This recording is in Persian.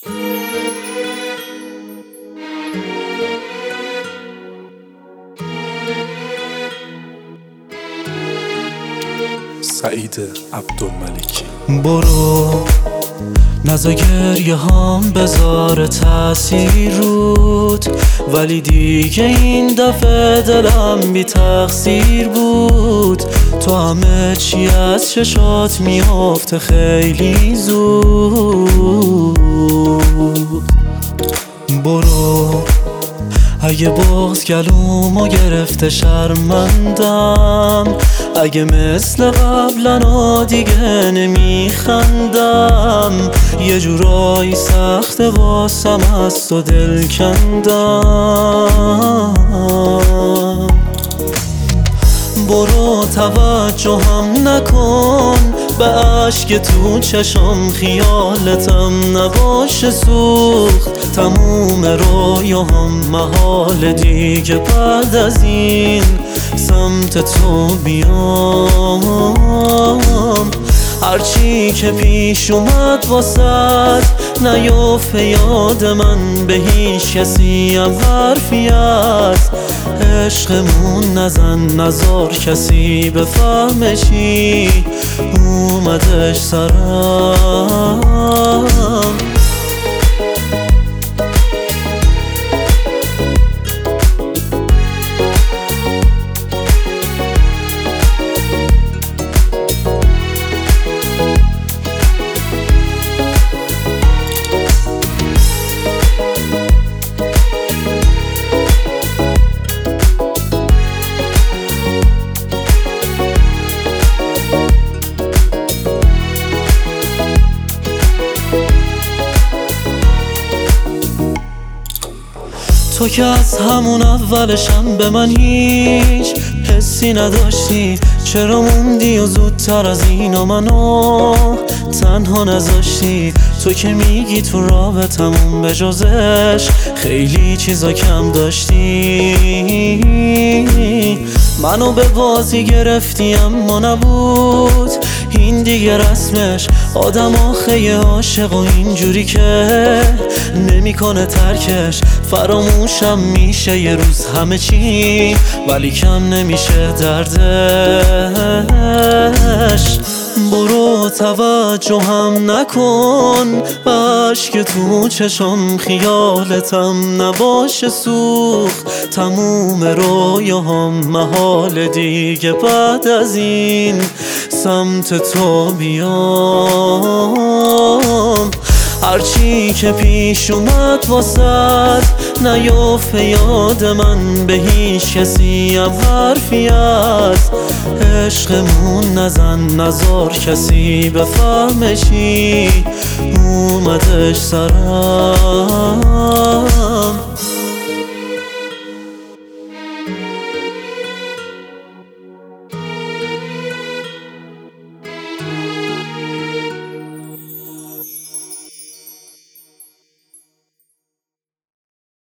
سعید عبدالملکی. برو نزا گریه هام بذاره تأثیر رود، ولی دیگه این دفعه دلم بی تقصیر بود. تو همه چی از چشات میافته خیلی زود. برو اگه بغض گلومو گرفته شرمندم، اگه مثل قبلنا دیگه نمیخندم، یه جورایی سخت واسم از تو دل کندم. برو توجهم نکن به عشق تو چشم، خیالتم نباشه سوخت تموم رویاهم محال دیگه بعد از این سمت تو بیام. هرچی که پیش اومد واسد نیافته یاد من، به هیچ کسی هم حرفی از عشقمون نزن، نزار کسی بفهمه چی اومدش سرم. تو که از همون اولشم به من هیچ حسی نداشتی، چرا موندی و زودتر از اینا منو تنها نذاشتی؟ تو که میگی تو رابطمون به جز عشق خیلی چیزا کم داشتی. منو به بازی گرفتی اما نبود این دیگه رسمش، آدم آخه عاشق و اینجوری که نمیکنه ترکش. فراموشم میشه یه روز همه چی، ولی کم نمیشه دردش. برو توجهم نکن به عشق تو چشم، خیالتم نباشه سوخت تموم رویاهم محال دیگه بعد از این سمت تو بیام. هرچی که پیش اومد واسد نیافته یاد من، به هیچ کسی هم حرفی از عشقمون نزن، نزار کسی بفهمه چی اومدش سرم.